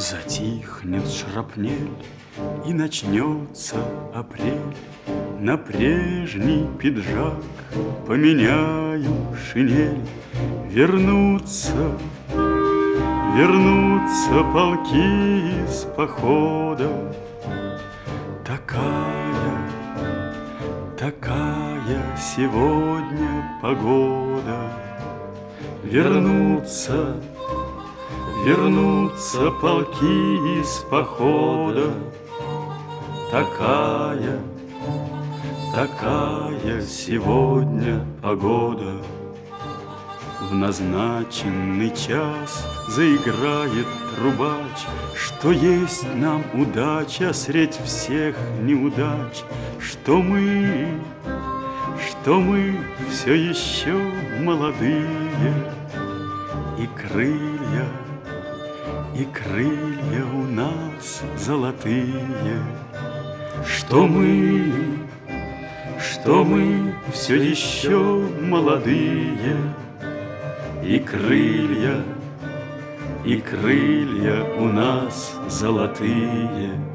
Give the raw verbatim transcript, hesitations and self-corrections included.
Затихнет шрапнель, и начнется апрель. На прежний пиджак поменяю шинель. Вернутся, вернутся полки из похода. Такая, такая сегодня погода. Вернутся, вернутся полки из похода. Такая, такая сегодня погода. В назначенный час заиграет трубач, что есть нам удача средь всех неудач, что мы, что мы все еще молодые, и крылья, и крылья у нас золотые, что мы, что мы все еще молодые, и крылья, и крылья у нас золотые.